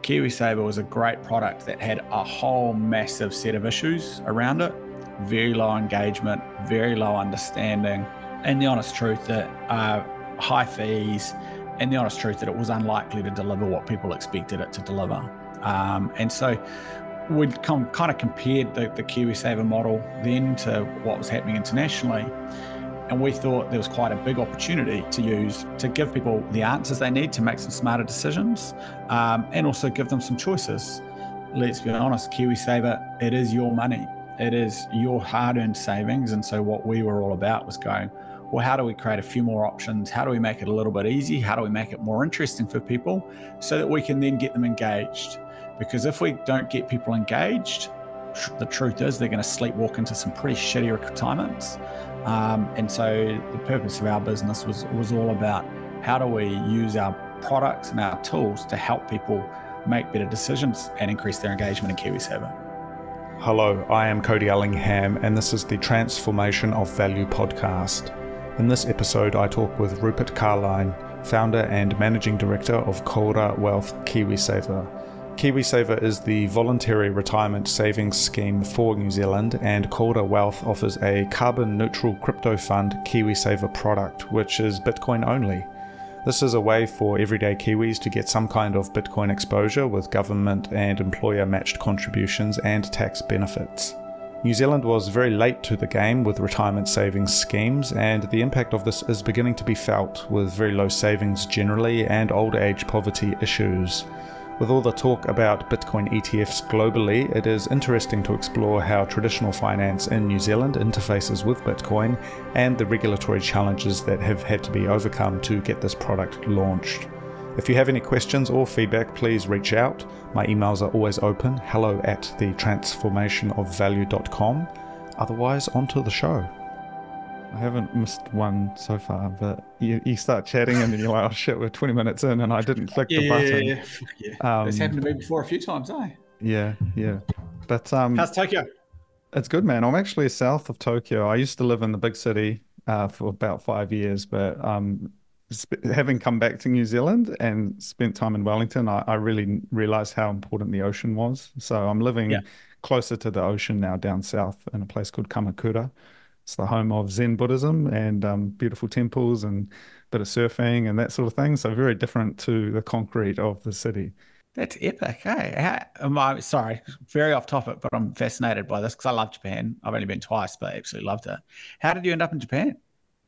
KiwiSaver was a great product that had a whole massive set of issues around it. Very low engagement, very low understanding, and the honest truth that high fees, and the honest truth that it was unlikely to deliver what people expected it to deliver. And so we'd kind of compared the KiwiSaver model then to what was happening internationally. And we thought there was quite a big opportunity to use to give people the answers they need to make some smarter decisions, and also give them some choices. Let's be honest, KiwiSaver, it is your money. It is your hard-earned savings. And so what we were all about was going, well, how do we create a few more options? How do we make it a little bit easy? How do we make it more interesting for people so that we can then get them engaged? Because if we don't get people engaged, the truth is they're going to sleepwalk into some pretty shitty retirements. And so the purpose of our business was all about how do we use our products and our tools to help people make better decisions and increase their engagement in KiwiSaver. Hello, I am Cody Ellingham, and this is the Transformation of Value podcast. In this episode, I talk with Rupert Carline, founder and managing director of Koura Wealth KiwiSaver. KiwiSaver is the voluntary retirement savings scheme for New Zealand, and Koura Wealth offers a carbon-neutral crypto fund KiwiSaver product, which is Bitcoin only. This is a way for everyday Kiwis to get some kind of Bitcoin exposure with government and employer-matched contributions and tax benefits. New Zealand was very late to the game with retirement savings schemes, and the impact of this is beginning to be felt with very low savings generally and old age poverty issues. With all the talk about Bitcoin ETFs globally, it is interesting to explore how traditional finance in New Zealand interfaces with Bitcoin and the regulatory challenges that have had to be overcome to get this product launched. If you have any questions or feedback, please reach out. My emails are always open, hello@thetransformationofvalue.com. Otherwise, on to the show. I haven't missed one so far, but you start chatting and then you're like, oh shit, we're 20 minutes in and I didn't click the button. Yeah. It's happened to me before a few times, eh? Yeah. But how's Tokyo? It's good, man. I'm actually south of Tokyo. I used to live in the big city for about 5 years, but having come back to New Zealand and spent time in Wellington, I really realized how important the ocean was. So I'm living closer to the ocean now down south in a place called Kamakura. It's the home of Zen Buddhism and beautiful temples and a bit of surfing and that sort of thing. So very different to the concrete of the city. That's epic, hey? Sorry, very off topic, but I'm fascinated by this because I love Japan. I've only been twice, but I absolutely loved it. How did you end up in Japan?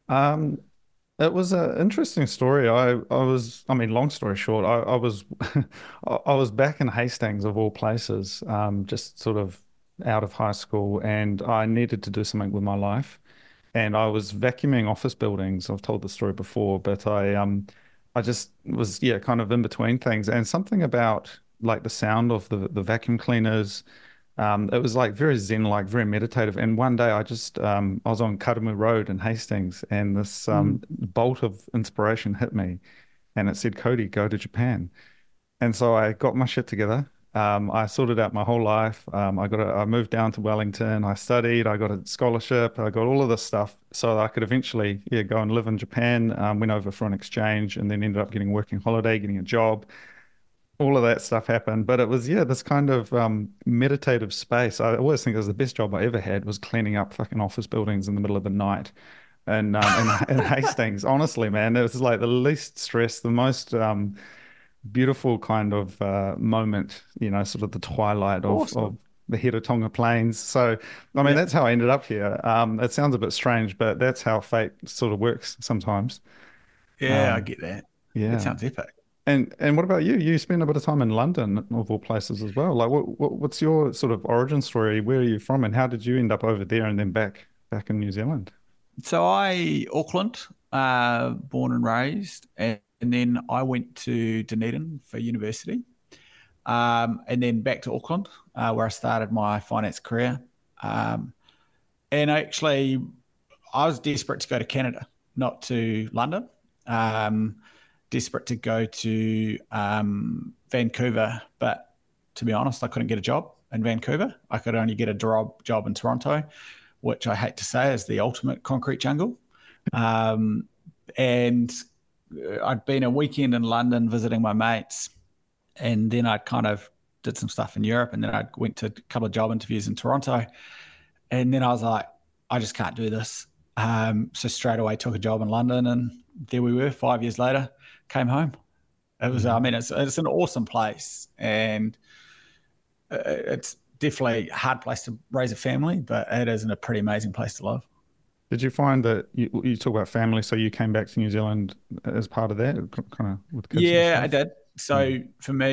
It was an interesting story. Long story short, I was I was back in Hastings of all places, just sort of out of high school, and I needed to do something with my life. And I was vacuuming office buildings. I've told the story before, but I just was kind of in between things, and something about like the sound of the vacuum cleaners. It was like very zen, like very meditative. And one day I was on Karamu Road in Hastings, and this bolt of inspiration hit me, and it said, Cody, go to Japan. And so I got my shit together. I sorted out my whole life. I moved down to Wellington. I studied. I got a scholarship. I got all of this stuff so that I could eventually, go and live in Japan. Went over for an exchange and then ended up getting a working holiday, getting a job. All of that stuff happened. But it was, this kind of meditative space. I always think it was the best job I ever had was cleaning up fucking office buildings in the middle of the night. And in Hastings, honestly, man, it was like the least stress, the most beautiful kind of moment, sort of the twilight of the Hiratonga Plains. So, that's how I ended up here. It sounds a bit strange, but that's how fate sort of works sometimes. Yeah, I get that. Yeah. It sounds epic. And what about you? You spent a bit of time in London, of all places, as well. Like, what's your sort of origin story? Where are you from, and how did you end up over there and then back in New Zealand? So Auckland, born and raised, and then I went to Dunedin for university, and then back to Auckland, where I started my finance career. And actually, I was desperate to go to Canada, not to London. Desperate to go to Vancouver, but to be honest, I couldn't get a job in Vancouver. I could only get a job in Toronto, which I hate to say is the ultimate concrete jungle. And I'd been a weekend in London visiting my mates, And then I kind of did some stuff in Europe, and then I went to a couple of job interviews in Toronto. And then I was like, I just can't do this. So straight away took a job in London, and there we were 5 years later, came home. It was, I Yeah. mean, it's an awesome place, and it's definitely a hard place to raise a family, but it is a pretty amazing place to live. Did you find that you talk about family, so you came back to New Zealand as part of that, kind of with kids and Yeah, I stuff? did. Yeah. So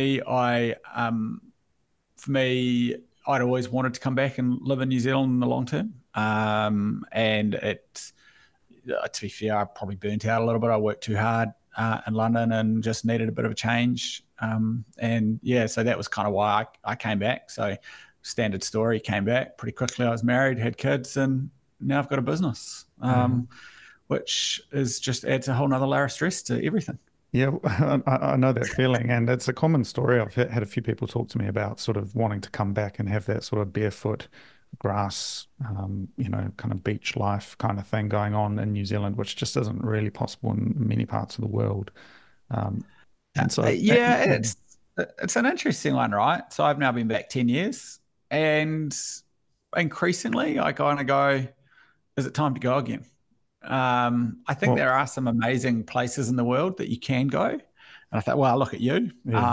for me, I'd always wanted to come back and live in New Zealand in the long term. And to be fair, I probably burnt out a little bit. I worked too hard in London and just needed a bit of a change. And yeah, so that was kind of why I came back. So standard story, came back pretty quickly. I was married, had kids, and now I've got a business, Yeah. which is just adds a whole nother layer of stress to everything. Yeah, I know that feeling, and it's a common story. I've had a few people talk to me about sort of wanting to come back and have that sort of barefoot grass, kind of beach life kind of thing going on in New Zealand, which just isn't really possible in many parts of the world. Um, and so, Yeah, yeah, it's an interesting one, right? So I've now been back 10 years, and increasingly I kind of go, is it time to go again? I think well, there are some amazing places in the world that you can go, and I thought, well, look at you. yeah,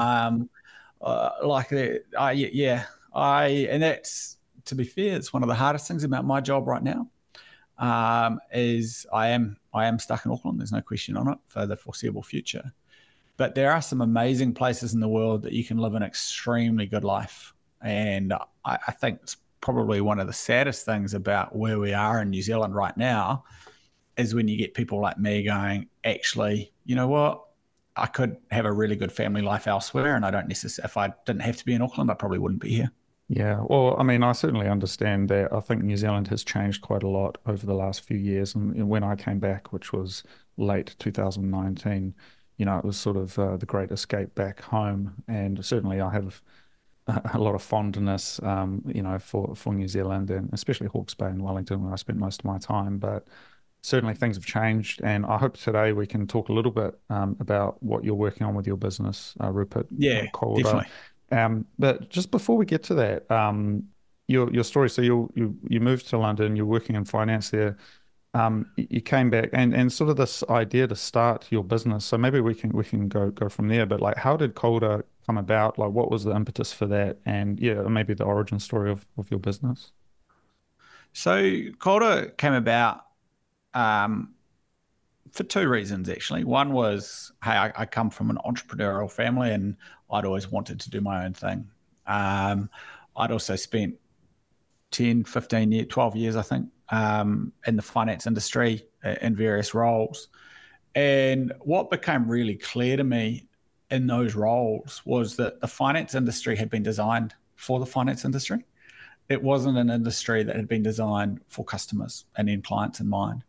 Yeah, and that's, to be fair, it's one of the hardest things about my job right now. Is I am stuck in Auckland. There's no question on it for the foreseeable future. But there are some amazing places in the world that you can live an extremely good life. And I think it's probably one of the saddest things about where we are in New Zealand right now is when you get people like me going, actually, you know what? I could have a really good family life elsewhere. And I don't necessarily, if I didn't have to be in Auckland, I probably wouldn't be here. yeah. Well, I mean, I certainly understand that. I think New Zealand has changed quite a lot over the last few years, and when I came back, which was late 2019, it was sort of the great escape back home, and certainly I have a lot of fondness, for New Zealand and especially Hawke's Bay and Wellington, where I spent most of my time. But certainly things have changed, and I hope today we can talk a little bit about what you're working on with your business, Rupert Yeah, Calder. definitely. But just before we get to that, your story. So you moved to London. You're working in finance there. You came back and sort of this idea to start your business. So maybe we can go from there. But like, how did Calder come about? Like, what was the impetus for that? And yeah, maybe the origin story of your business. So Calder came about um, for two reasons, actually. One was, hey, I come from an entrepreneurial family, and I'd always wanted to do my own thing. I'd also spent 10, 15 years, 12 years, I think, in the finance industry in various roles. And what became really clear to me in those roles was that the finance industry had been designed for the finance industry. It wasn't an industry that had been designed for customers and end clients in mind.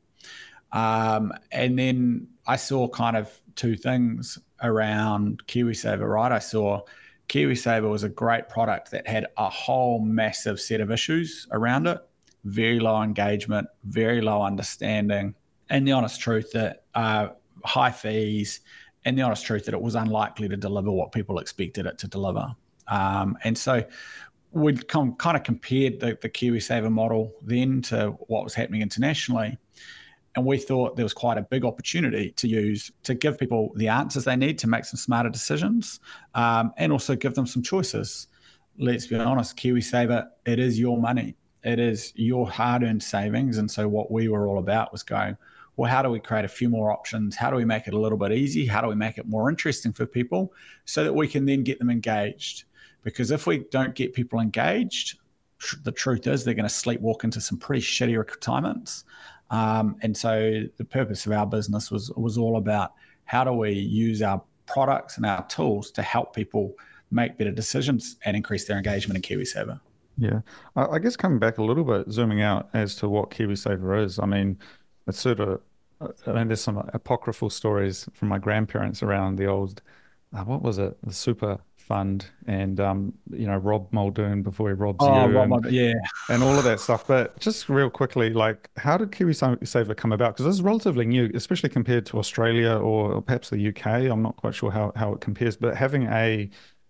And then I saw kind of two things around KiwiSaver, right? I saw KiwiSaver was a great product that had a whole massive set of issues around it, very low engagement, very low understanding, and the honest truth that high fees, and the honest truth that it was unlikely to deliver what people expected it to deliver. And so we'd kind of compared the KiwiSaver model then to what was happening internationally. And we thought there was quite a big opportunity to give people the answers they need to make some smarter decisions, and also give them some choices. Let's be honest, KiwiSaver, it is your money. It is your hard-earned savings. And so what we were all about was going, well, how do we create a few more options? How do we make it a little bit easy? How do we make it more interesting for people so that we can then get them engaged? Because if we don't get people engaged, the truth is they're going to sleepwalk into some pretty shitty retirements. And so the purpose of our business was all about how do we use our products and our tools to help people make better decisions and increase their engagement in KiwiSaver. Yeah. I guess coming back a little bit, zooming out as to what KiwiSaver is, I mean, it's sort of, I mean, there's some apocryphal stories from my grandparents around the old, what was it? The super fund and, Rob Muldoon before he robs Oh, you yeah. and all of that stuff. But just real quickly, like, how did KiwiSaver come about? Because this is relatively new, especially compared to Australia or perhaps the UK. I'm not quite sure how it compares, but having a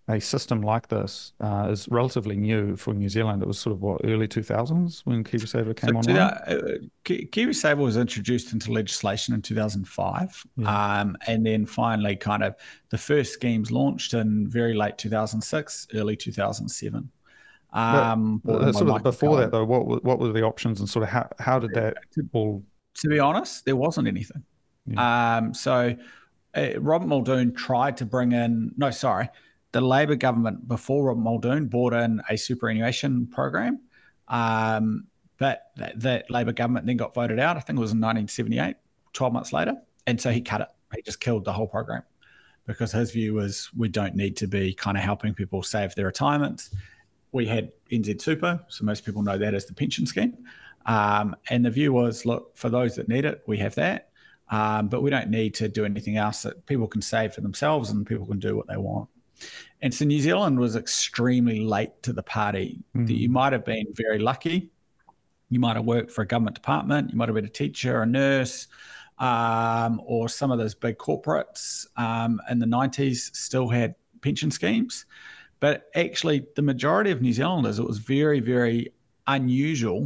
a system like this is relatively new for New Zealand. It was sort of what, early 2000s when KiwiSaver So came online? KiwiSaver was introduced into legislation in 2005, Yeah. and then finally, kind of the first schemes launched in very late 2006, early 2007. But Brought in by sort of Michael before that Cohen. though, what were the options and sort of how did that To, all, to be honest, there wasn't anything. yeah. So Robert Muldoon tried to bring in, no, sorry, the Labor government before Robert Muldoon brought in a superannuation program. Um, but that Labor government then got voted out. I think it was in 1978, 12 months later. And so he cut it. He just killed the whole program because his view was we don't need to be kind of helping people save their retirement. We had NZ Super, so most people know that as the pension scheme. And the view was, look, for those that need it, we have that. But we don't need to do anything else that people can save for themselves and people can do what they want. And so New Zealand was extremely late to the party. You Mm. might have been very lucky. You might have worked for a government department. You might have been a teacher, a nurse, or some of those big corporates in the 90s still had pension schemes. But actually, the majority of New Zealanders, it was very, very unusual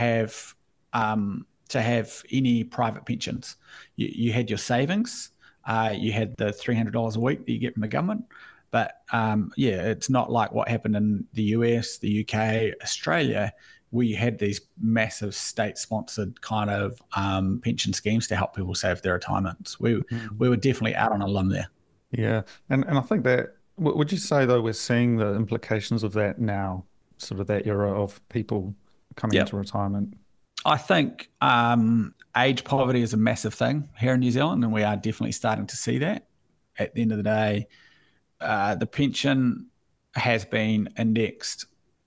to have any private pensions. You had your savings, you had the $300 a week that you get from the government. But yeah, it's not like what happened in the US, the UK, Australia, where you had these massive state-sponsored kind of pension schemes to help people save their retirements. We Mm. were definitely out on a limb there. Yeah. And I think that would you say though we're seeing the implications of that now, sort of that era of people coming into Yep. retirement? I think age poverty is a massive thing here in New Zealand, and we are definitely starting to see that. At the end of the day, the pension has been indexed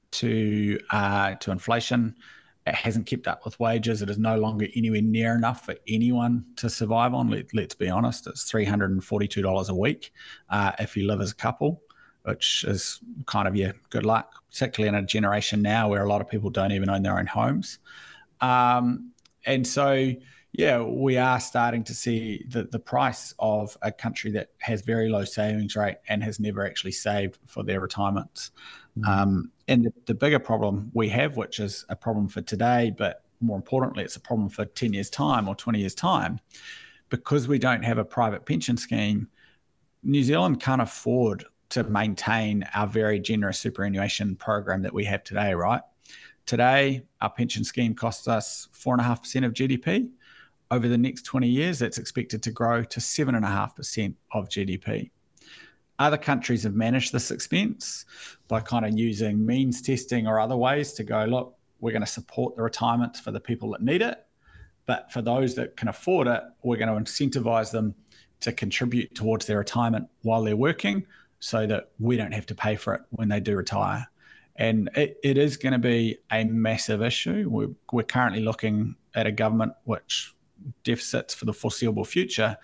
to inflation. It hasn't kept up with wages. It is no longer anywhere near enough for anyone to survive on. Let's be honest. It's $342 a week if you live as a couple, which is kind of, yeah, good luck, particularly in a generation now where a lot of people don't even own their own homes. And so, yeah, we are starting to see the price of a country that has very low savings rate and has never actually saved for their retirements. Mm. And the bigger problem we have, which is a problem for today, but more importantly, it's a problem for 10 years' time or 20 years' time, because we don't have a private pension scheme. New Zealand can't afford to maintain our very generous superannuation program that we have today, right? Today, our pension scheme costs us 4.5% of GDP. Over the next 20 years, that's expected to grow to 7.5% of GDP. Other countries have managed this expense by kind of using means testing or other ways to go, look, we're going to support the retirements for the people that need it. But for those that can afford it, we're going to incentivize them to contribute towards their retirement while they're working so that we don't have to pay for it when they do retire. And it is going to be a massive issue. We're currently looking at a government which deficits for the foreseeable future.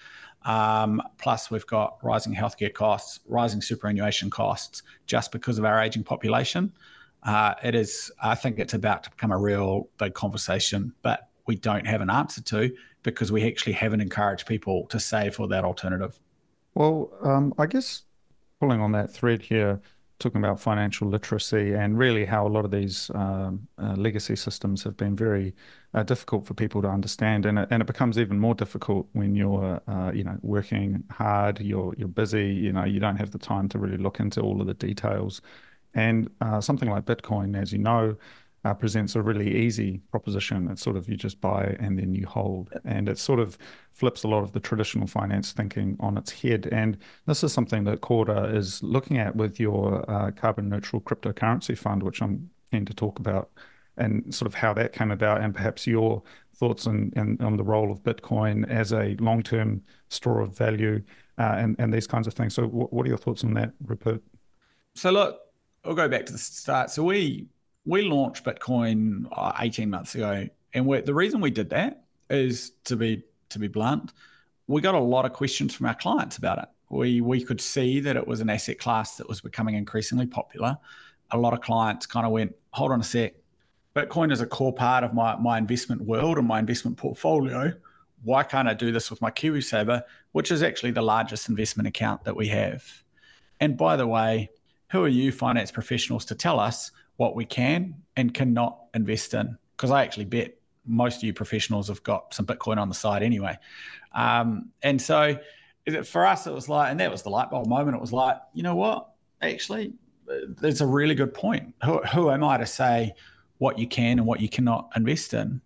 Plus, we've got rising healthcare costs, rising superannuation costs, just because of our aging population. It is, I think it's about to become a real big conversation, but we don't have an answer to because we actually haven't encouraged people to save for that alternative. Well, I guess pulling on that thread here, talking about financial literacy and really how a lot of these legacy systems have been very difficult for people to understand, and it becomes even more difficult when you're working hard, you're busy, you don't have the time to really look into all of the details. And something like Bitcoin, as you know, presents a really easy proposition. It's sort of you just buy and then you hold. And it sort of flips a lot of the traditional finance thinking on its head. And this is something that Korda is looking at with your carbon neutral cryptocurrency fund, which I'm keen to talk about, and sort of how that came about, and perhaps your thoughts on the role of Bitcoin as a long-term store of value and these kinds of things. So what are your thoughts on that, Rupert? So look, I'll go back to the start. So we launched Bitcoin 18 months ago, and the reason we did that is to be blunt, we got a lot of questions from our clients about it. We could see that it was an asset class that was becoming increasingly popular. A lot of clients kind of went, hold on a sec, Bitcoin is a core part of my investment world and my investment portfolio. Why can't I do this with my KiwiSaver, which is actually the largest investment account that we have? And by the way, who are you finance professionals to tell us what we can and cannot invest in? Because I actually bet most of you professionals have got some Bitcoin on the side anyway. And so for us, it was like, and that was the light bulb moment. It was like, you know what? Actually, there's a really good point. Who am I to say what you can and what you cannot invest in?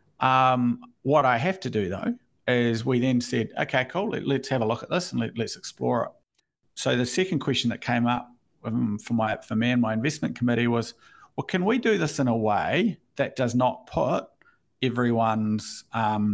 What I have to do, though, is we then said, okay, cool, let's have a look at this and let's explore it. So the second question that came up for me and my investment committee was, well, can we do this in a way that does not put everyone's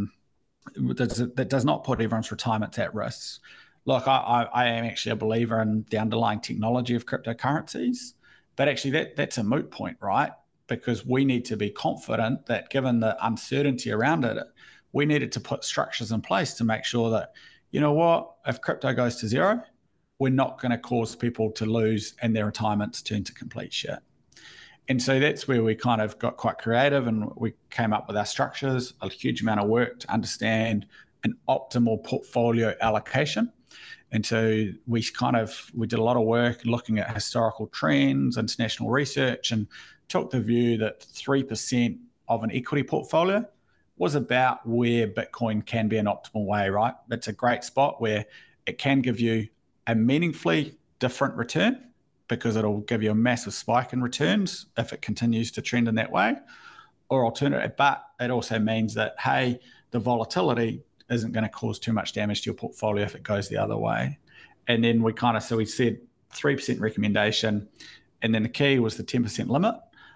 that does not put everyone's retirements at risk? Look, I am actually a believer in the underlying technology of cryptocurrencies, but actually that's a moot point, right? Because we need to be confident that given the uncertainty around it, we needed to put structures in place to make sure that, you know what, if crypto goes to zero, we're not going to cause people to lose and their retirements turn to complete shit. And so that's where we kind of got quite creative and we came up with our structures, a huge amount of work to understand an optimal portfolio allocation. And so we did a lot of work looking at historical trends, international research, and took the view that 3% of an equity portfolio was about where Bitcoin can be an optimal way, right? It's a great spot where it can give you a meaningfully different return because it'll give you a massive spike in returns if it continues to trend in that way, or alternative. But it also means that, hey, the volatility isn't going to cause too much damage to your portfolio if it goes the other way. And then we said 3% recommendation, and then the key was the 10% limit.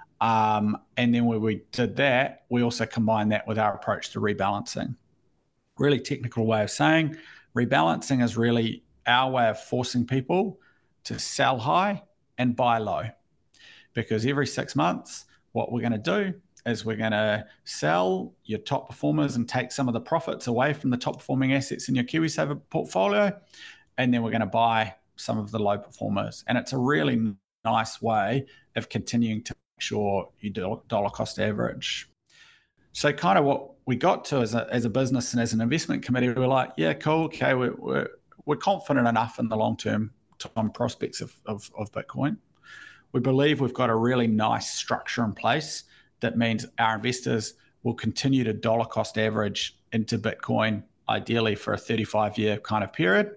And then when we did that, we also combined that with our approach to rebalancing. Really technical way of saying rebalancing is really our way of forcing people to sell high and buy low. Because every 6 months, what we're going to do is we're going to sell your top performers and take some of the profits away from the top performing assets in your KiwiSaver portfolio. And then we're going to buy some of the low performers. And it's a really nice way of continuing to make sure you do dollar cost average. So kind of what we got to as a business and as an investment committee, we were like, yeah, cool. Okay, we're confident enough in the long-term time prospects of Bitcoin. We believe we've got a really nice structure in place that means our investors will continue to dollar cost average into Bitcoin, ideally for a 35-year kind of period.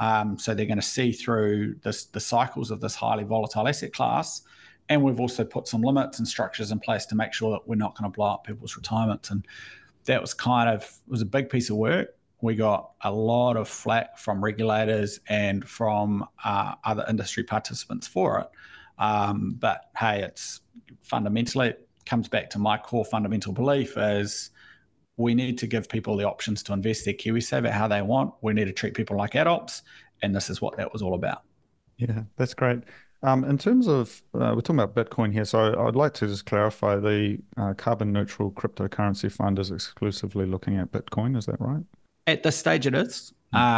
So they're going to see through the cycles of this highly volatile asset class. And we've also put some limits and structures in place to make sure that we're not going to blow up people's retirements. And that was was a big piece of work. We got a lot of flack from regulators and from other industry participants for it. But hey, it's fundamentally, it comes back to my core fundamental belief is we need to give people the options to invest their KiwiSaver how they want. We need to treat people like adults. And this is what that was all about. Yeah, that's great. In terms of, we're talking about Bitcoin here, so I'd like to just clarify the carbon neutral cryptocurrency fund is exclusively looking at Bitcoin. Is that right? At this stage, it is.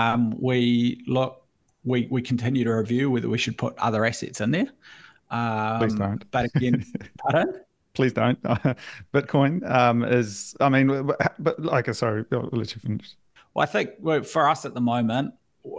We continue to review whether we should put other assets in there. Please don't. But again, pardon? Please don't. Bitcoin is, I mean, but like, sorry, I'll let you finish. Well, I think for us at the moment,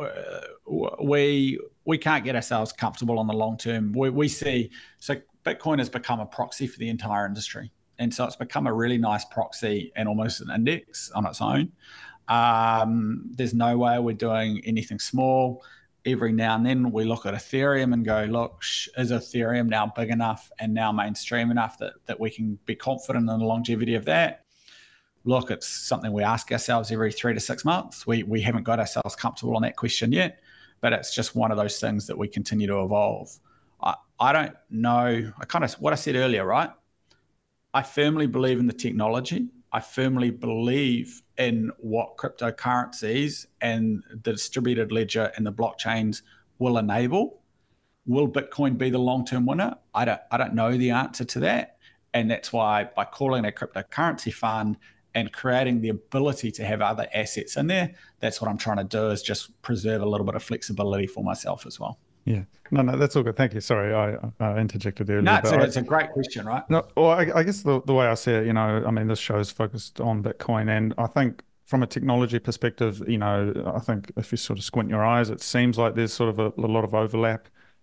we can't get ourselves comfortable on the long term. We see, so Bitcoin has become a proxy for the entire industry. And so it's become a really nice proxy and almost an index on its own. There's no way we're doing anything small. Every now and then we look at Ethereum and go, look, is Ethereum now big enough and now mainstream enough that we can be confident in the longevity of that? Look, it's something we ask ourselves every 3 to 6 months. We haven't got ourselves comfortable on that question yet, but it's just one of those things that we continue to evolve. I don't know, what I said earlier, right? I firmly believe in the technology. I firmly believe in what cryptocurrencies and the distributed ledger and the blockchains will enable. Will Bitcoin be the long-term winner? I don't know the answer to that. And that's why by calling it a cryptocurrency fund and creating the ability to have other assets in there, that's what I'm trying to do, is just preserve a little bit of flexibility for myself as well. Yeah, no, that's all good. Thank you. Sorry, I interjected earlier. No, it's a great question, right? No, well, I guess the way I see it, I mean, this show is focused on Bitcoin, and I think from a technology perspective, I think if you sort of squint your eyes, it seems like there's sort of a lot of overlap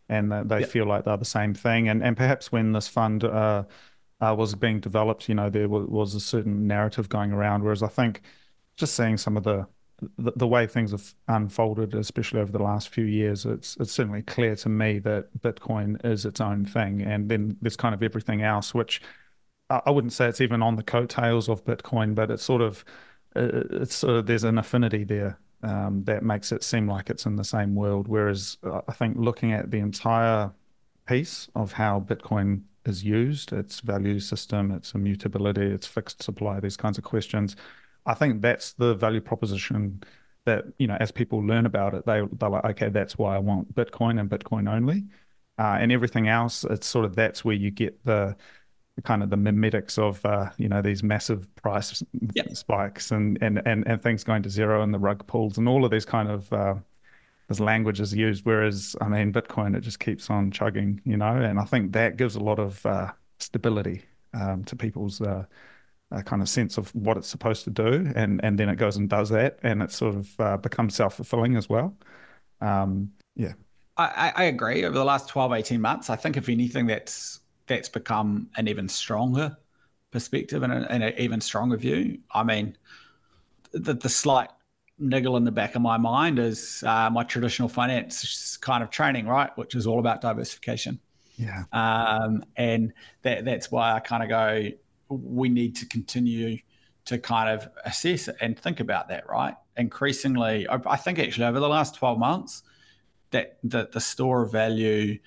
and that they Yeah. feel like they're the same thing. And perhaps when this fund was being developed, there was a certain narrative going around. Whereas I think just seeing some of the way things have unfolded, especially over the last few years, it's certainly clear to me that Bitcoin is its own thing, and then there's kind of everything else, which I wouldn't say it's even on the coattails of Bitcoin, but it's sort of there's an affinity there that makes it seem like it's in the same world. Whereas I think looking at the entire piece of how Bitcoin is used, its value system, its immutability, its fixed supply, these kinds of questions, I think that's the value proposition that, as people learn about it, they're like, okay, that's why I want Bitcoin and Bitcoin only. And everything else, it's sort of that's where you get the kind of the mimetics of these massive price Yeah. spikes and things going to zero and the rug pulls and all of these kind of this language is used. Whereas I mean Bitcoin, it just keeps on chugging, and I think that gives a lot of stability to people's kind of sense of what it's supposed to do, and then it goes and does that, and it sort of becomes self-fulfilling as well. Yeah. I agree. Over the last 12, 18 months, I think if anything, that's become an even stronger perspective and an even stronger view. I mean, the slight niggle in the back of my mind is my traditional finance kind of training, right, which is all about diversification. Yeah. And that's why I kind of go, we need to continue to kind of assess and think about that, right? Increasingly, I think actually over the last 12 months, that the store of value,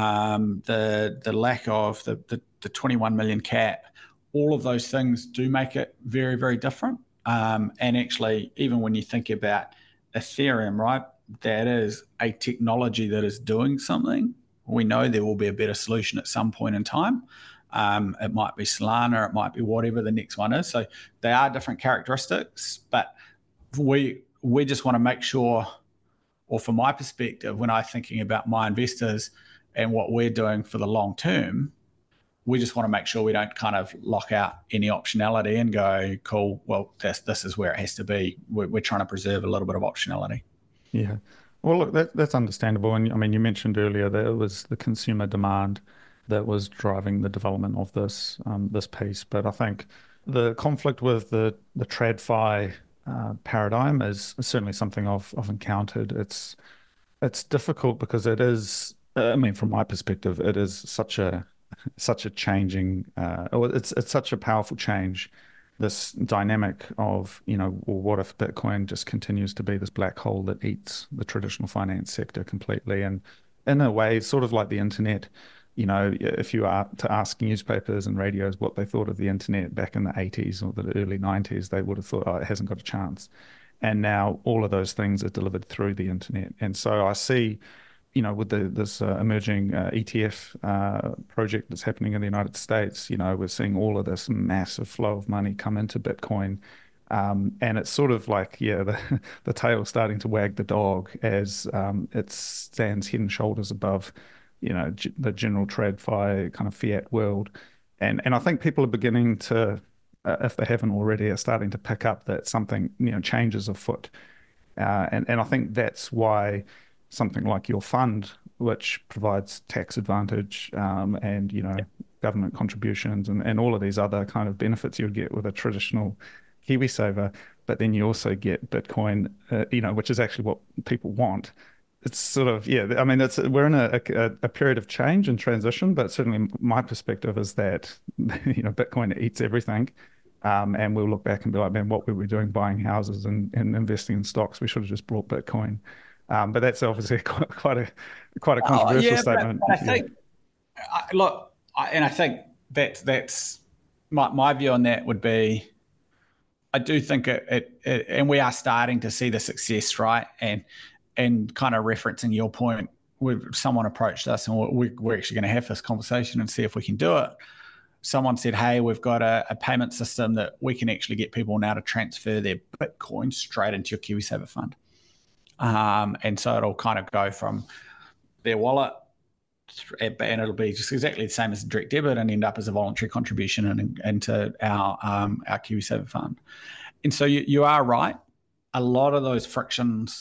the lack of the 21 million cap, all of those things do make it very, very different. And actually, even when you think about Ethereum, right, that is a technology that is doing something. We know there will be a better solution at some point in time. It might be Solana, it might be whatever the next one is. So they are different characteristics, but we just want to make sure, or from my perspective, when I'm thinking about my investors and what we're doing for the long term, we just want to make sure we don't kind of lock out any optionality and go, cool, well, this is where it has to be. We're trying to preserve a little bit of optionality. Yeah. Well, look, that's understandable. And I mean, you mentioned earlier that it was the consumer demand that was driving the development of this piece. But I think the conflict with the TradFi paradigm is certainly something I've encountered. It's difficult because it is, I mean, from my perspective, it is such a changing, it's such a powerful change, this dynamic of, well, what if Bitcoin just continues to be this black hole that eats the traditional finance sector completely? And in a way, sort of like the internet, if you are to ask newspapers and radios what they thought of the internet back in the 80s or the early 90s, they would have thought, oh, it hasn't got a chance. And now all of those things are delivered through the internet. And so I see, with this emerging ETF project that's happening in the United States, we're seeing all of this massive flow of money come into Bitcoin. And it's sort of like, yeah, the tail's starting to wag the dog as it stands head and shoulders above, the general TradFi kind of fiat world. And I think people are beginning to, if they haven't already, are starting to pick up that something, changes afoot. And I think that's why something like your fund, which provides tax advantage and government contributions and all of these other kind of benefits you would get with a traditional KiwiSaver, but then you also get Bitcoin, which is actually what people want. It's sort of, yeah, I mean, we're in a period of change and transition, but certainly my perspective is that Bitcoin eats everything. And we'll look back and be like, man, what were we doing buying houses and investing in stocks? We should have just bought Bitcoin. But that's obviously quite a controversial statement. But I think, look, I think that's my view on that would be, I do think it and we are starting to see the success, right? And kind of referencing your point, someone approached us and we're actually going to have this conversation and see if we can do it. Someone said, hey, we've got a payment system that we can actually get people now to transfer their Bitcoin straight into your KiwiSaver fund. And so it'll kind of go from their wallet and it'll be just exactly the same as a direct debit and end up as a voluntary contribution into our KiwiSaver fund. And so you are right. A lot of those frictions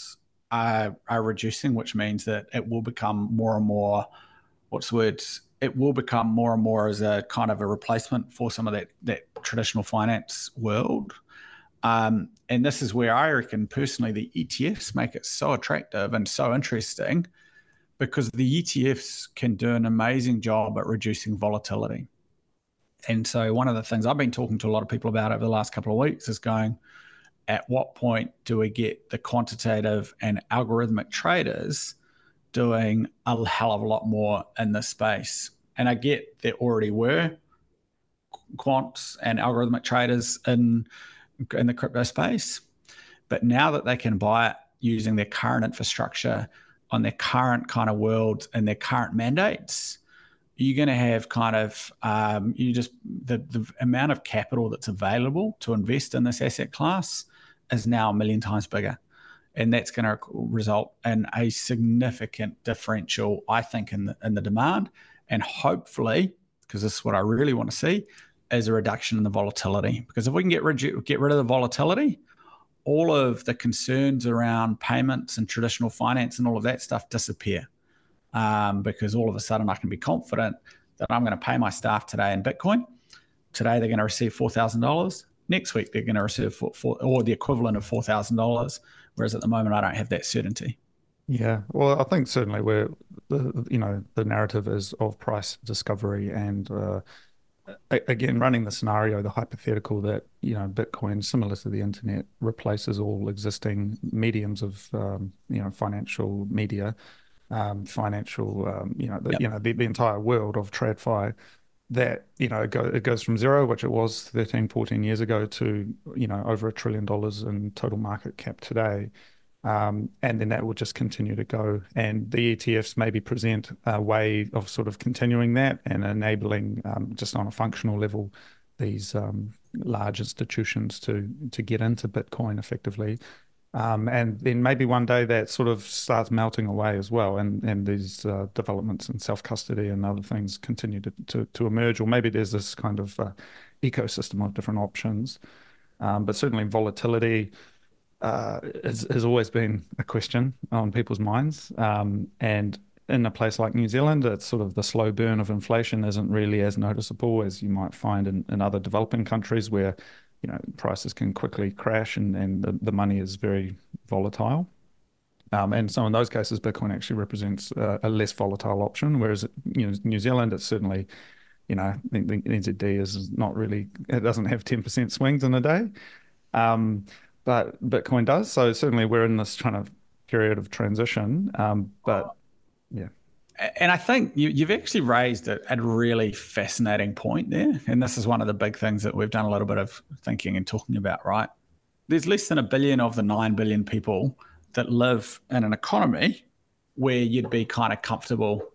are reducing, which means that it will become more and more, what's the word? It will become more and more as a kind of a replacement for some of that traditional finance world. And this is where I reckon personally the ETFs make it so attractive and so interesting, because the ETFs can do an amazing job at reducing volatility. And so one of the things I've been talking to a lot of people about over the last couple of weeks is going, at what point do we get the quantitative and algorithmic traders doing a hell of a lot more in this space? And I get there already were quants and algorithmic traders in the crypto space, but now that they can buy it using their current infrastructure on their current kind of world and their current mandates, you're going to have kind of the amount of capital that's available to invest in this asset class is now a million times bigger. And that's going to result in a significant differential, I think, in the demand. And hopefully, because this is what I really want to see, is a reduction in the volatility. Because if we can get rid of the volatility, all of the concerns around payments and traditional finance and all of that stuff disappear. Because all of a sudden I can be confident that I'm going to pay my staff today in Bitcoin. Today they're going to receive $4,000. Next week they're going to receive or the equivalent of $4,000. Whereas at the moment I don't have that certainty. Yeah, well, I think certainly the narrative is of price discovery, and again, running the scenario, the hypothetical that Bitcoin, similar to the internet, replaces all existing mediums of financial media, the entire world of TradFi. That it goes from zero, which it was 13, 14 years ago, to over $1 trillion in total market cap today. And then that will just continue to go. And the ETFs maybe present a way of sort of continuing that and enabling, just on a functional level, these large institutions to get into Bitcoin effectively. And then maybe one day that sort of starts melting away as well, and these developments in self-custody and other things continue to emerge, or maybe there's this kind of ecosystem of different options. But certainly volatility has always been a question on people's minds. And in a place like New Zealand, it's sort of the slow burn of inflation isn't really as noticeable as you might find in other developing countries where prices can quickly crash and the money is very volatile. And so in those cases, Bitcoin actually represents a less volatile option, whereas New Zealand, it's certainly, the NZD is not really, it doesn't have 10% swings in a day. But Bitcoin does. So certainly we're in this kind of period of transition. But yeah. And I think you've actually raised a really fascinating point there. And this is one of the big things that we've done a little bit of thinking and talking about, right? There's less than 1 billion of the 9 billion people that live in an economy where you'd be kind of comfortable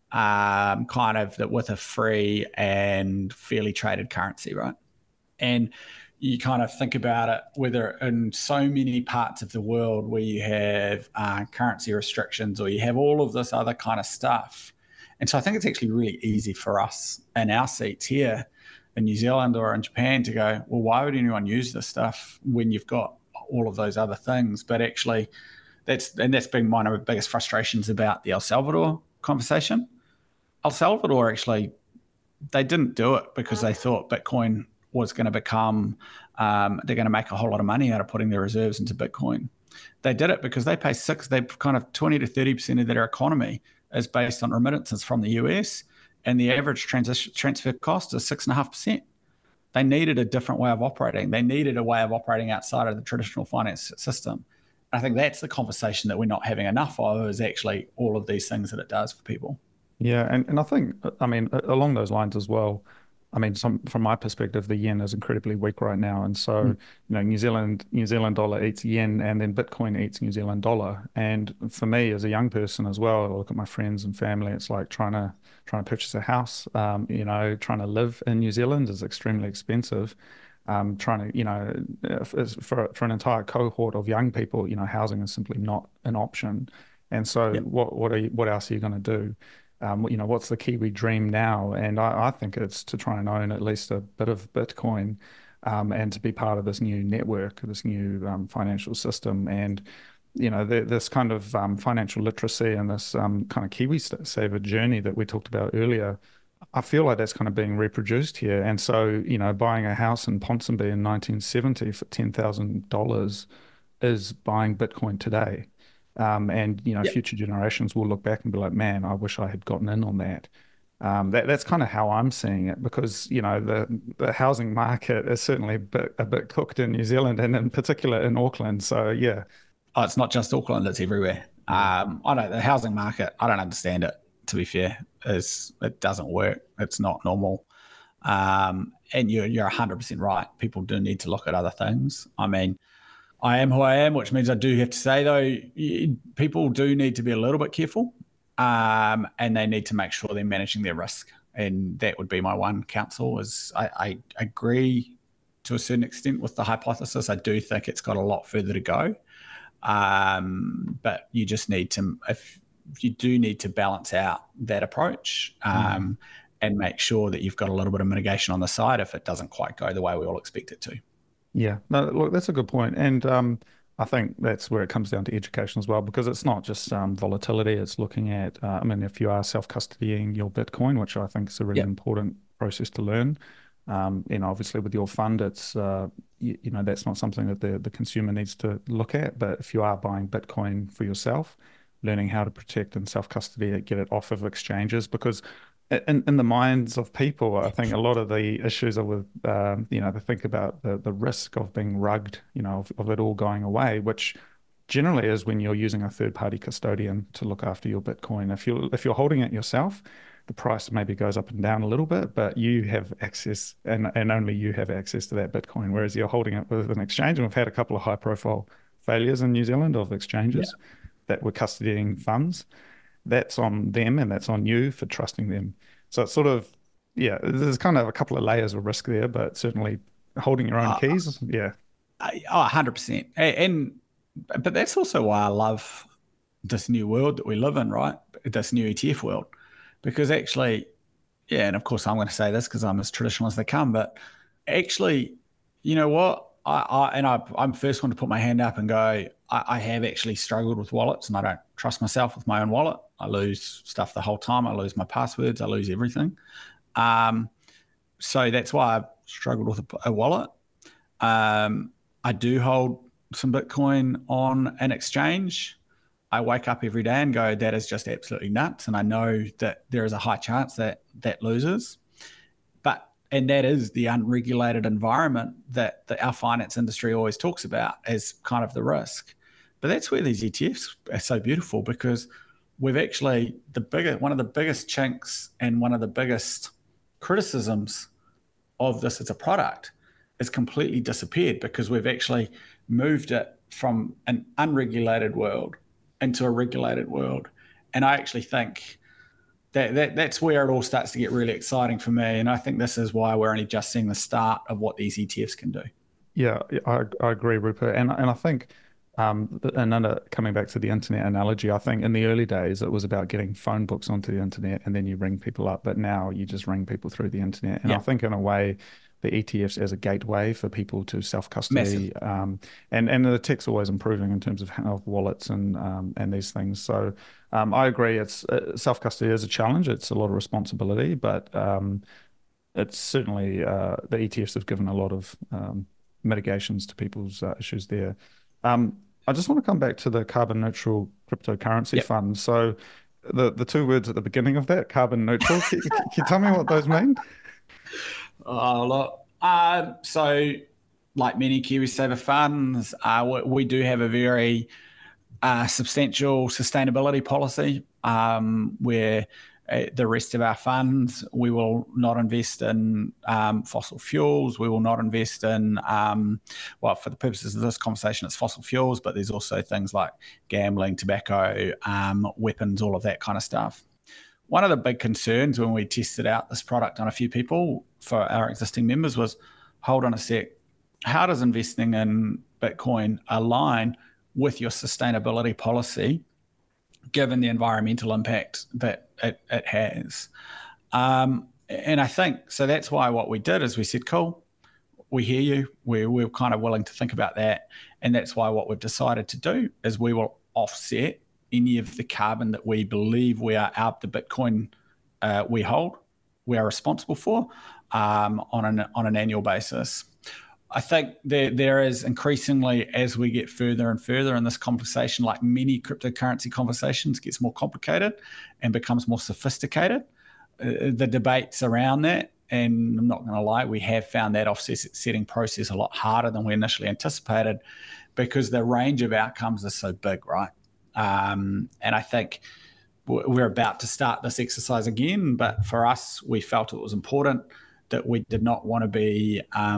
with a free and fairly traded currency, right? And you kind of think about it, whether in so many parts of the world where you have currency restrictions or you have all of this other kind of stuff. And so I think it's actually really easy for us in our seats here in New Zealand or in Japan to go, well, why would anyone use this stuff when you've got all of those other things? But actually, that's been one of the biggest frustrations about the El Salvador conversation. El Salvador actually, they didn't do it because they thought Bitcoin was going to become, they're going to make a whole lot of money out of putting their reserves into Bitcoin. They did it because they kind of 20 to 30% of their economy is based on remittances from the US, and the average transfer cost is 6.5%. They needed a different way of operating. They needed a way of operating outside of the traditional finance system. I think that's the conversation that we're not having enough of, is actually all of these things that it does for people. Yeah, and I think, along those lines as well, from my perspective, the yen is incredibly weak right now, and so New Zealand dollar eats yen, and then Bitcoin eats New Zealand dollar. And for me, as a young person as well, I look at my friends and family. It's like trying to purchase a house. Trying to live in New Zealand is extremely expensive. For an entire cohort of young people, housing is simply not an option. And so, what else are you going to do? What's the Kiwi dream now? And I think it's to try and own at least a bit of Bitcoin, and to be part of this new network, this new financial system. And this kind of financial literacy and this kind of KiwiSaver journey that we talked about earlier, I feel like that's kind of being reproduced here. And so, buying a house in Ponsonby in 1970 for $10,000 is buying Bitcoin today. And Yep. future generations will look back and be like, man, I wish I had gotten in on that. That's kind of how I'm seeing it, because the housing market is certainly a bit cooked in New Zealand, and in particular in Auckland. So yeah, Oh, it's not just Auckland; it's everywhere. yeah, I know the housing market. I don't understand it. To be fair, is it doesn't work. It's not normal. And you're 100% right. People do need to look at other things. I mean, I am who I am, which means I do have to say though, people do need to be a little bit careful, and they need to make sure they're managing their risk. And that would be my one counsel. Is I agree to a certain extent with the hypothesis. I do think it's got a lot further to go, but you just need to, if you do need to balance out that approach, and make sure that you've got a little bit of mitigation on the side if it doesn't quite go the way we all expect it to. yeah. No, look, that's a good point. And I think that's where it comes down to education as well, because it's not just volatility. It's looking at, I mean, if you are self-custodying your Bitcoin, which I think is a really Yeah. important process to learn. Obviously with your fund, it's that's not something that the consumer needs to look at. But if you are buying Bitcoin for yourself, learning how to protect and self-custody it, get it off of exchanges, because in the minds of people, I think a lot of the issues are with, they think about the risk of being rugged, of it all going away, which generally is when you're using a third-party custodian to look after your Bitcoin. If you're holding it yourself, the price maybe goes up and down a little bit, but you have access, and only you have access to that Bitcoin, whereas you're holding it with an exchange. And we've had a couple of high-profile failures in New Zealand of Yeah. exchanges that were custodying funds. That's on them and that's on you for trusting them. So it's sort of, yeah, there's kind of a couple of layers of risk there, but certainly holding your own Uh, keys, yeah, 100%. But that's also why I love this new world that we live in, right? This new ETF world, because actually, yeah, and of course I'm going to say this because I'm as traditional as they come, but actually, you know what? I'm first one to put my hand up and go, I have actually struggled with wallets, and I don't trust myself with my own wallet. I lose stuff the whole time. I lose my passwords. I lose everything. Um, so that's why I've struggled with a wallet. I do hold some Bitcoin on an exchange. I wake up every day and go, that is just absolutely nuts. And I know that there is a high chance that that loses. And that is the unregulated environment that our finance industry always talks about as kind of the risk. But that's where these ETFs are so beautiful, because we've actually one of the biggest chinks and one of the biggest criticisms of this as a product is completely disappeared, because we've actually moved it from an unregulated world into a regulated world. And I actually think that's where it all starts to get really exciting for me. And I think this is why we're only just seeing the start of what these ETFs can do. yeah, I agree, Rupert. And I think, and then coming back to the internet analogy, I think in the early days it was about getting phone books onto the internet and then you ring people up, but now you just ring people through the internet. And I Yeah, think in a way, the ETFs as a gateway for people to massive. self-custody, and the tech's always improving in terms of wallets and these things. So I agree, it's self-custody is a challenge. It's a lot of responsibility, but it's certainly the ETFs have given a lot of mitigations to people's issues there. I just want to come back to the carbon neutral cryptocurrency Yep. fund. So the two words at the beginning of that, carbon neutral, can you tell me what those mean? Look, so like many KiwiSaver funds, we do have a very substantial sustainability policy, where the rest of our funds, we will not invest in fossil fuels. We will not invest in, well, for the purposes of this conversation, it's fossil fuels, but there's also things like gambling, tobacco, weapons, all of that kind of stuff. One of the big concerns when we tested out this product on a few people for our existing members was, hold on a sec, how does investing in Bitcoin align with your sustainability policy, given the environmental impact that it has? And I think, so that's why what we did is we said, cool, we hear you. We're kind of willing to think about that. And that's why what we've decided to do is we will offset any of the carbon that we believe the Bitcoin we hold, we are responsible for on an annual basis. I think there is increasingly, as we get further and further in this conversation, like many cryptocurrency conversations, gets more complicated and becomes more sophisticated. The debates around that, and I'm not going to lie, we have found that offsetting process a lot harder than we initially anticipated because the range of outcomes is so big, right? And I think we're about to start this exercise again, but for us, we felt it was important that we did not want to be,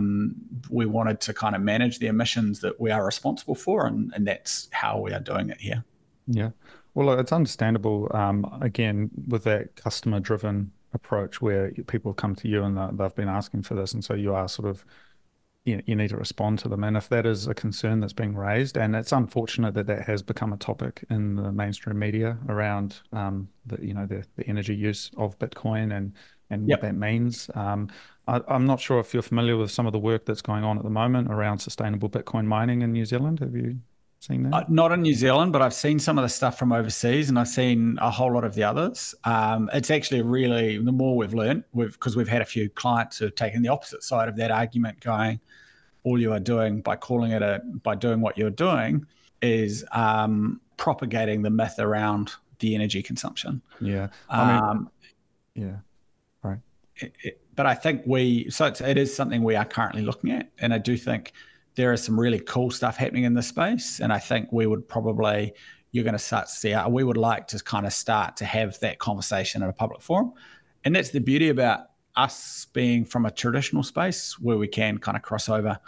we wanted to kind of manage the emissions that we are responsible for, and that's how we are doing it here. Yeah. Well, it's understandable, again, with that customer-driven approach where people come to you and they've been asking for this, and so you are sort of, you need to respond to them. And if that is a concern that's being raised, and it's unfortunate that that has become a topic in the mainstream media around the energy use of Bitcoin and what that means. I'm not sure if you're familiar with some of the work that's going on at the moment around sustainable Bitcoin mining in New Zealand. Have you seen that? Not in New Zealand, but I've seen some of the stuff from overseas, and I've seen a whole lot of the others. It's actually really, the more we've learned, because we've had a few clients who have taken the opposite side of that argument, going, all you are doing by doing what you're doing is propagating the myth around the energy consumption. Yeah. I mean, yeah. Right. But I think it is something we are currently looking at. And I do think there is some really cool stuff happening in this space. And I think you're going to start to see, we would like to kind of start to have that conversation in a public forum. And that's the beauty about us being from a traditional space where we can kind of cross over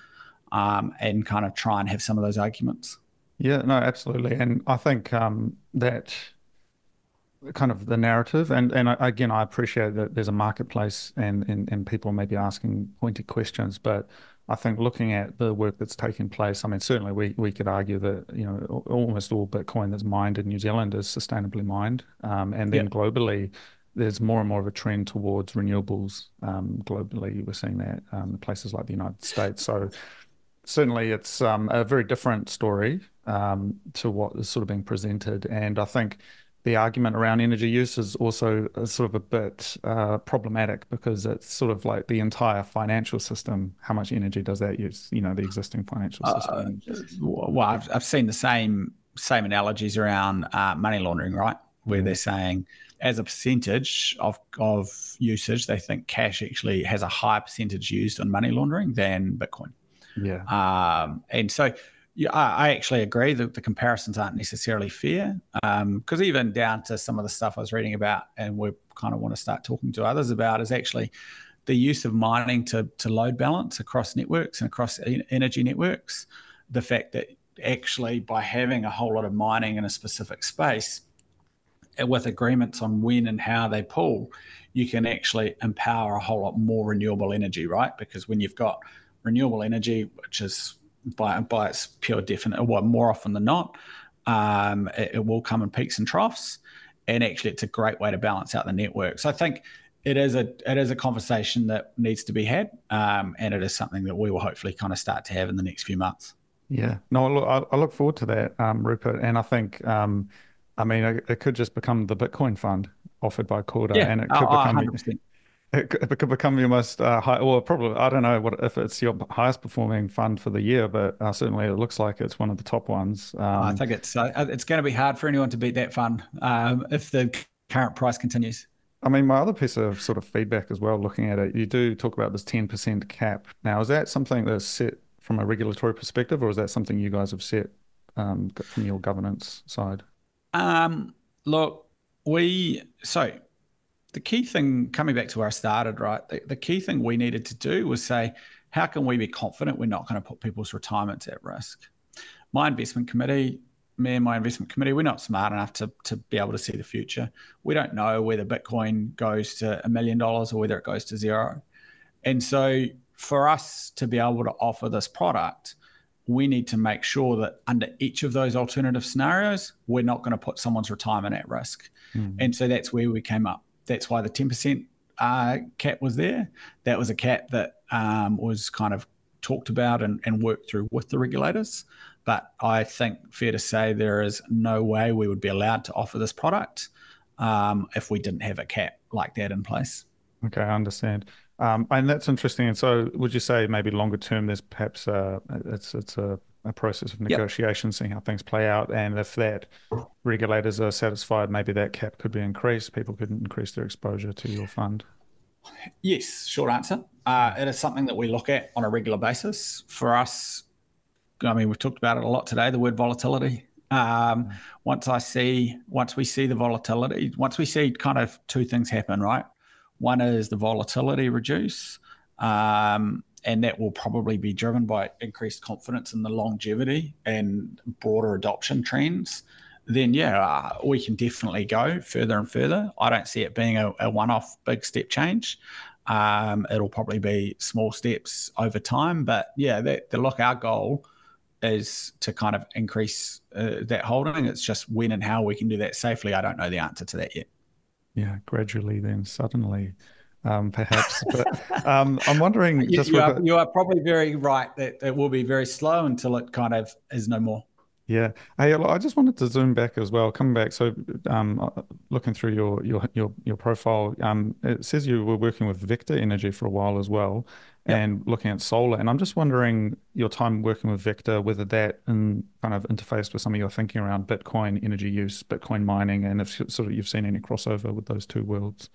and kind of try and have some of those arguments. Yeah, no, absolutely. And I think that kind of the narrative, and again, I appreciate that there's a marketplace and people may be asking pointed questions, but I think looking at the work that's taking place, I mean, certainly we could argue that, almost all Bitcoin that's mined in New Zealand is sustainably mined. And then globally, there's more and more of a trend towards renewables. Globally, we're seeing that in places like the United States. So certainly it's a very different story to what is sort of being presented. And I think the argument around energy use is also sort of a bit problematic because it's sort of like the entire financial system. How much energy does that use? The existing financial system. Well, I've seen the same analogies around money laundering, right? Where they're saying as a percentage of usage, they think cash actually has a higher percentage used on money laundering than Bitcoin. Yeah. And so I actually agree that the comparisons aren't necessarily fair, because even down to some of the stuff I was reading about and we kind of want to start talking to others about is actually the use of mining to load balance across networks and across energy networks. The fact that actually by having a whole lot of mining in a specific space with agreements on when and how they pull, you can actually empower a whole lot more renewable energy, right? Because when you've got renewable energy, which is by its pure definition, more often than not, it will come in peaks and troughs, and actually it's a great way to balance out the network. So I think it is a conversation that needs to be had, and it is something that we will hopefully kind of start to have in the next few months. Yeah, no, I look forward to that, Rupert, and I think, I mean, it could just become the Bitcoin fund offered by Corda, and it could become 100%. It could become your most high, well, probably, I don't know if it's your highest performing fund for the year, but certainly it looks like it's one of the top ones. I think it's going to be hard for anyone to beat that fund if the current price continues. I mean, my other piece of sort of feedback as well, looking at it, you do talk about this 10% cap. Now, is that something that's set from a regulatory perspective, or is that something you guys have set from your governance side? Look, the key thing, coming back to where I started, right? The key thing we needed to do was say, how can we be confident we're not going to put people's retirements at risk? Me and my investment committee, we're not smart enough to be able to see the future. We don't know whether Bitcoin goes to $1 million or whether it goes to zero. And so for us to be able to offer this product, we need to make sure that under each of those alternative scenarios, we're not going to put someone's retirement at risk. And so that's where we came up. That's why the 10% cap was there. That was a cap that was kind of talked about and worked through with the regulators. But I think fair to say there is no way we would be allowed to offer this product if we didn't have a cap like that in place. Okay, I understand. And that's interesting. And so, would you say maybe longer term, there's perhaps it's a process of Yep. negotiation, seeing how things play out, and if that regulators are satisfied, maybe that cap could be increased. People could increase their exposure to your fund. Yes, short answer. It is something that we look at on a regular basis. For us, I mean, we've talked about it a lot today, the word volatility. Once we see the volatility, once we see kind of two things happen, right? One is the volatility reduce, and that will probably be driven by increased confidence in the longevity and broader adoption trends. Then, yeah, we can definitely go further and further. I don't see it being a one-off big step change. It'll probably be small steps over time. But yeah, look, our goal is to kind of increase that holding. It's just when and how we can do that safely. I don't know the answer to that yet. Yeah, gradually, then suddenly, perhaps. But I'm wondering, You, just you with are you are probably very right that it will be very slow until it kind of is no more. yeah. Hey, I just wanted to zoom back as well, coming back. So, looking through your profile, it says you were working with Vector Energy for a while as well, Yep. and looking at solar. And I'm just wondering your time working with Vector, whether that in kind of interfaced with some of your thinking around Bitcoin energy use, Bitcoin mining, and if sort of you've seen any crossover with those two worlds.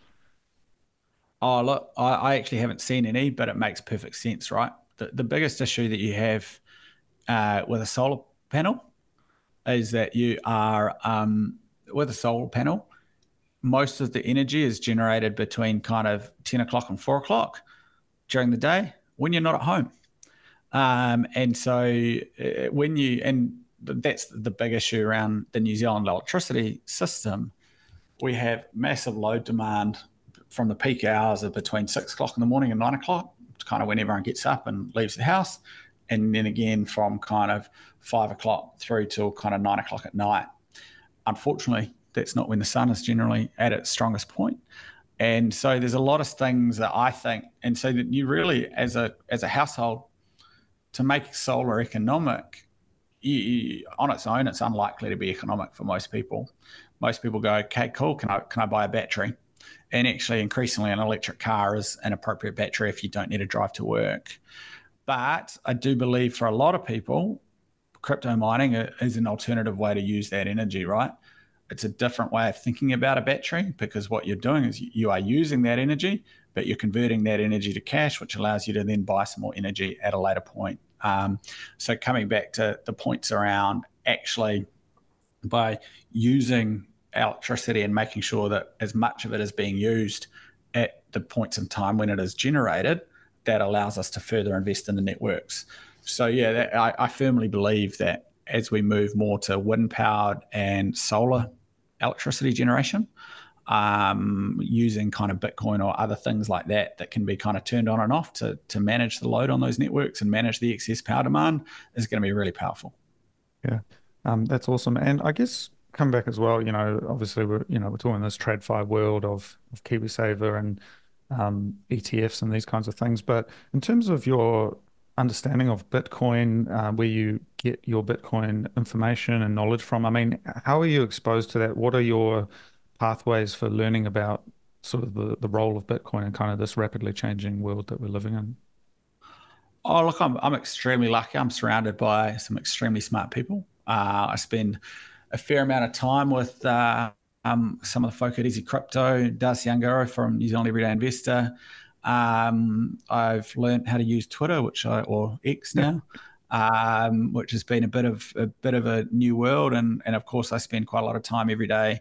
Oh, look, I actually haven't seen any, but it makes perfect sense, right? The biggest issue that you have with a solar panel is that you are, with a solar panel, most of the energy is generated between kind of 10 o'clock and 4 o'clock during the day when you're not at home. And so and that's the big issue around the New Zealand electricity system. We have massive load demand from the peak hours of between 6 o'clock in the morning and 9 o'clock, kind of when everyone gets up and leaves the house. And then again from kind of 5 o'clock through till kind of 9 o'clock at night. Unfortunately, that's not when the sun is generally at its strongest point. And so there's a lot of things that I think, and so that you really, as a household, to make solar economic, on its own, it's unlikely to be economic for most people. Most people go, okay, cool, can I buy a battery? And actually, increasingly, an electric car is an appropriate battery if you don't need to drive to work. But I do believe for a lot of people, crypto mining is an alternative way to use that energy, right? It's a different way of thinking about a battery because what you're doing is you are using that energy, but you're converting that energy to cash, which allows you to then buy some more energy at a later point. So coming back to the points around actually by using electricity and making sure that as much of it is being used at the points in time when it is generated, that allows us to further invest in the networks. So yeah, I firmly believe that as we move more to wind powered and solar electricity generation, using kind of Bitcoin or other things like that can be kind of turned on and off to manage the load on those networks and manage the excess power demand is going to be really powerful. Yeah, that's awesome. And I guess come back as well, obviously we're talking this TradFi world of KiwiSaver and ETFs and these kinds of things. But in terms of your understanding of Bitcoin, where you get your Bitcoin information and knowledge from, I mean, how are you exposed to that? What are your pathways for learning about sort of the role of Bitcoin and kind of this rapidly changing world that we're living in? Oh, look, I'm extremely lucky. I'm surrounded by some extremely smart people. I spend a fair amount of time with some of the folk at Easy Crypto, Darcy Ungaro from New Zealand Everyday Investor. I've learned how to use Twitter, or X now, which has been a bit of a new world. And of course, I spend quite a lot of time every day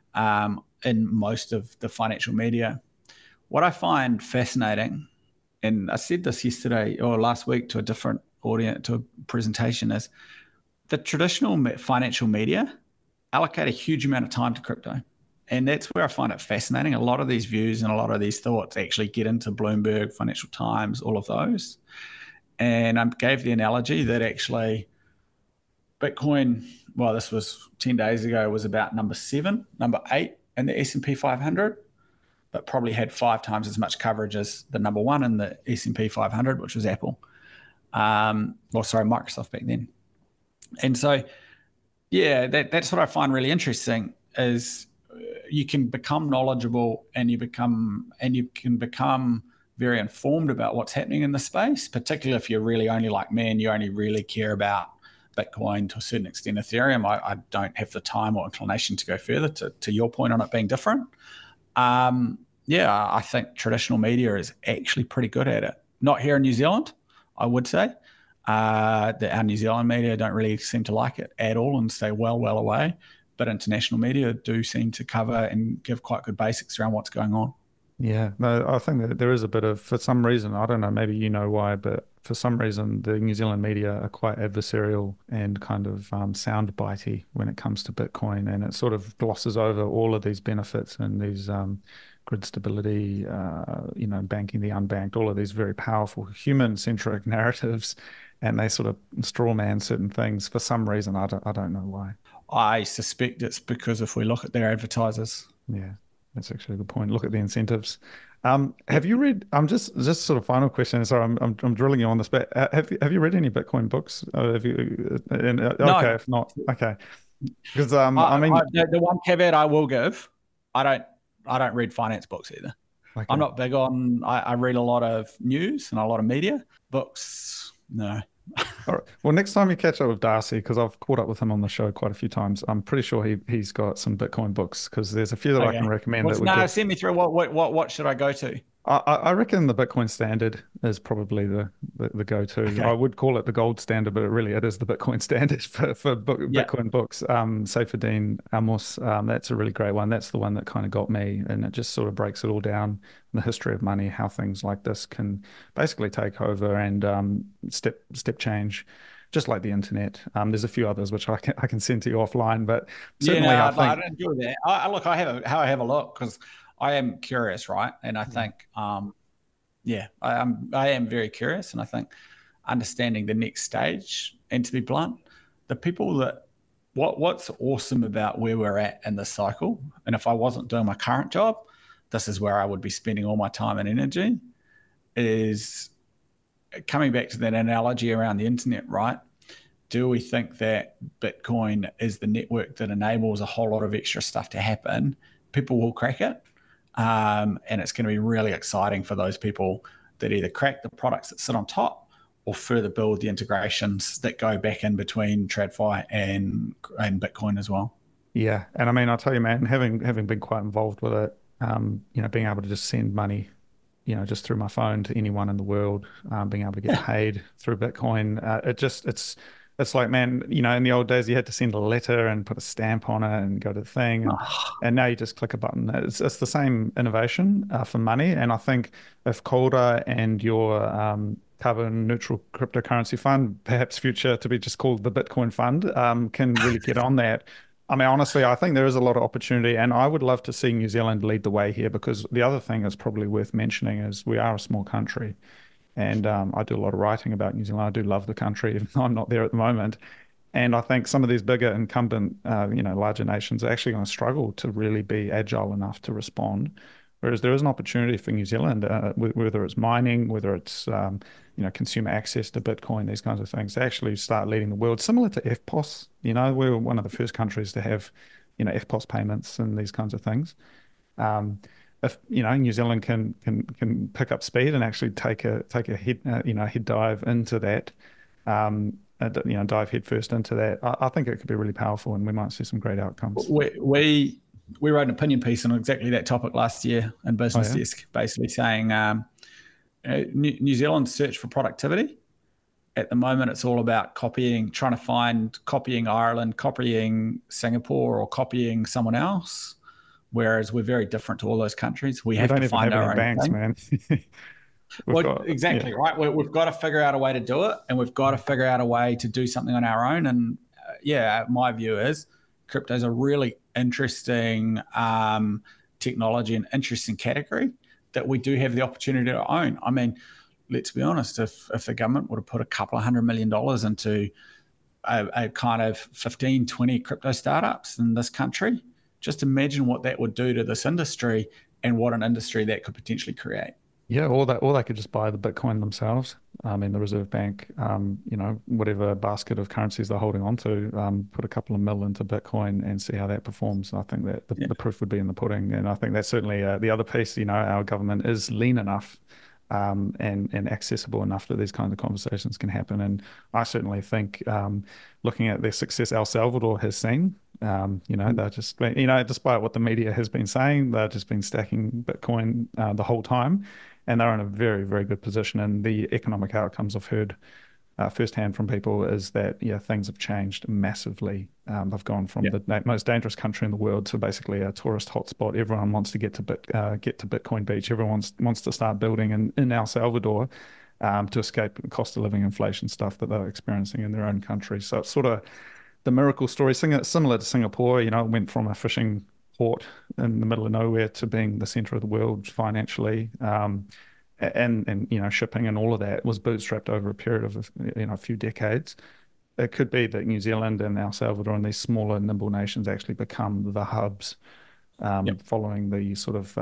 in most of the financial media. What I find fascinating, and I said this yesterday or last week to a different audience, to a presentation, is the traditional financial media allocate a huge amount of time to crypto. And that's where I find it fascinating. A lot of these views and a lot of these thoughts actually get into Bloomberg, Financial Times, all of those. And I gave the analogy that actually Bitcoin, well, this was 10 days ago, was about number 8 in the S&P 500, but probably had 5 times as much coverage as the number 1 in the S&P 500, which was Apple. Or sorry, Microsoft back then. And so, yeah, that's what I find really interesting is you can become knowledgeable and you can become very informed about what's happening in the space, particularly if you're really only like me and you only really care about Bitcoin, to a certain extent Ethereum. I don't have the time or inclination to go further to your point on it being different. Yeah, I think traditional media is actually pretty good at it. Not here in New Zealand, I would say. Our New Zealand media don't really seem to like it at all and stay well away. But international media do seem to cover and give quite good basics around what's going on. Yeah, no, I think that there is a bit of, for some reason, I don't know, maybe you know why, but for some reason, the New Zealand media are quite adversarial and kind of soundbitey when it comes to Bitcoin, and it sort of glosses over all of these benefits and these grid stability, banking the unbanked, all of these very powerful human-centric narratives, and they sort of straw man certain things for some reason. I don't know why. I suspect it's because if we look at their advertisers. Yeah. That's actually a good point. Look at the incentives. Have Yep. you read? I'm just sort of final question. Sorry, I'm drilling you on this, but have you read any Bitcoin books? Have you? Okay, No, if not, okay. Because I I, mean, the one caveat I will give, I don't I don't read finance books either. I'm okay. not big on. I read a lot of news and a lot of media books. No. All right. Well, next time you catch up with Darcy, because I've caught up with him on the show quite a few times, I'm pretty sure he's got some Bitcoin books because there's a few that I can Okay. recommend that What's would no? get. Send me through. What should I go to? I reckon the Bitcoin standard is probably the go-to. I Okay. would call it the gold standard, but it is the Bitcoin standard for Yeah. Bitcoin books. Saifedean Amos, that's a really great one. That's the one that kind of got me, and it just sort of breaks it all down, the history of money, how things like this can basically take over and step change, just like the internet. There's a few others which I can send to you offline, but Yeah. No, certainly I I'd think, enjoy that. Look. I have a look because I am curious, right? And I yeah, think, yeah, I am very curious, and I think understanding the next stage. And to be blunt, the people that what's awesome about where we're at in the cycle, and if I wasn't doing my current job, this is where I would be spending all my time and energy. Is coming back to that analogy around the internet, right? Do we think that Bitcoin is the network that enables a whole lot of extra stuff to happen? People will crack it. And it's going to be really exciting for those people that either crack the products that sit on top or further build the integrations that go back in between TradFi and Bitcoin as well. yeah. And I mean, I'll tell you, man, having been quite involved with it, being able to just send money just through my phone to anyone in the world, being able to get Yeah. paid through Bitcoin. It's like, man, in the old days you had to send a letter and put a stamp on it and go to the thing, and now you just click a button. It's the same innovation for money, and I think if Calder and your carbon neutral cryptocurrency fund, perhaps future to be just called the Bitcoin Fund, can really get on that. I mean, honestly, I think there is a lot of opportunity, and I would love to see New Zealand lead the way here because the other thing that's probably worth mentioning is we are a small country, and I do a lot of writing about New Zealand. I do love the country, even though I'm not there at the moment. And I think some of these bigger incumbent, larger nations are actually going to struggle to really be agile enough to respond. Whereas there is an opportunity for New Zealand, whether it's mining, whether it's consumer access to Bitcoin, these kinds of things, to actually start leading the world, similar to FPOS. We were one of the first countries to have, FPOS payments and these kinds of things. Um, if New Zealand can pick up speed and actually take a head dive into that, dive head first into that, I think it could be really powerful, and we might see some great outcomes. We wrote an opinion piece on exactly that topic last year in Oh Business yeah, Desk, basically saying New Zealand's search for productivity. At the moment, it's all about trying to find copying Ireland, copying Singapore, or copying someone else. Whereas we're very different to all those countries. We we have to don't even find have any our own banks, thing. man. We've Well, got yeah, exactly right. We've got to figure out a way to do it, and we've got to figure out a way to do something on our own. And yeah, my view is crypto is a really interesting technology and interesting category that we do have the opportunity to own. I mean, let's be honest, if the government would have put a couple of $100 million into a kind of 15, 20 crypto startups in this country, just imagine what that would do to this industry and what an industry that could potentially create. yeah, or they could just buy the Bitcoin themselves. I mean, the Reserve Bank, whatever basket of currencies they're holding on to, put a couple of mil into Bitcoin and see how that performs. I think that the proof would be in the pudding. And I think that's certainly the other piece. Our government is lean enough and accessible enough that these kinds of conversations can happen. And I certainly think looking at the success El Salvador has seen, they're just, despite what the media has been saying, they've just been stacking Bitcoin the whole time. And they're in a very, very good position. And the economic outcomes I've heard firsthand from people is that, things have changed massively. They've gone from the most dangerous country in the world to basically a tourist hotspot. Everyone wants to get to Bitcoin Beach. Everyone wants to start building in El Salvador to escape the cost of living inflation stuff that they're experiencing in their own country. So it's sort of the miracle story, similar to Singapore. It went from a fishing port in the middle of nowhere to being the center of the world financially. And shipping and all of that was bootstrapped over a period of a few decades. It could be that New Zealand and El Salvador and these smaller nimble nations actually become the hubs following the sort of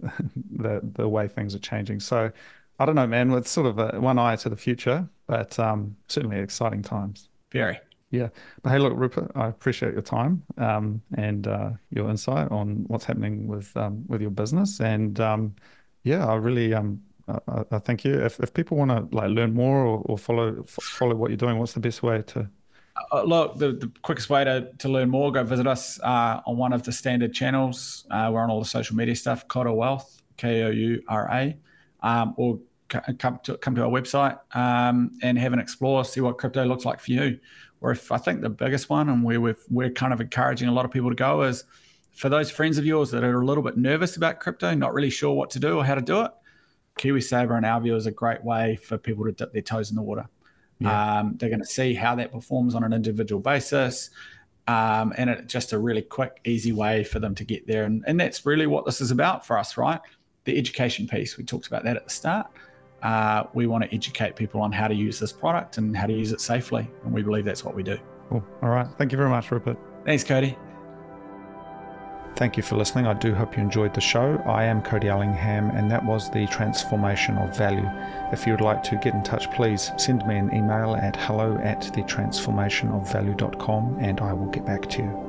the way things are changing. So I don't know, man, it's sort of one eye to the future, but certainly exciting times. Very. Yeah. But hey, look, Rupert, I appreciate your time and your insight on what's happening with your business. And I really I thank you. If people want to learn more or follow what you're doing, what's the best way to? Look, the quickest way to learn more, go visit us on one of the standard channels. We're on all the social media stuff, Koura Wealth, Koura, or come to our website and have an explore, see what crypto looks like for you. Or if I think the biggest one, and where we're kind of encouraging a lot of people to go, is for those friends of yours that are a little bit nervous about crypto, not really sure what to do or how to do it, KiwiSaver, in our view, is a great way for people to dip their toes in the water. Yeah. They're going to see how that performs on an individual basis. And it's just a really quick, easy way for them to get there. And that's really what this is about for us, right? The education piece. We talked about that at the start. We want to educate people on how to use this product and how to use it safely. And we believe that's what we do. Cool. All right. Thank you very much, Rupert. Thanks, Cody. Thank you for listening. I do hope you enjoyed the show. I am Cody Ellingham, and that was the Transformation of Value. If you would like to get in touch, please send me an email at hello@thetransformationofvalue.com, and I will get back to you.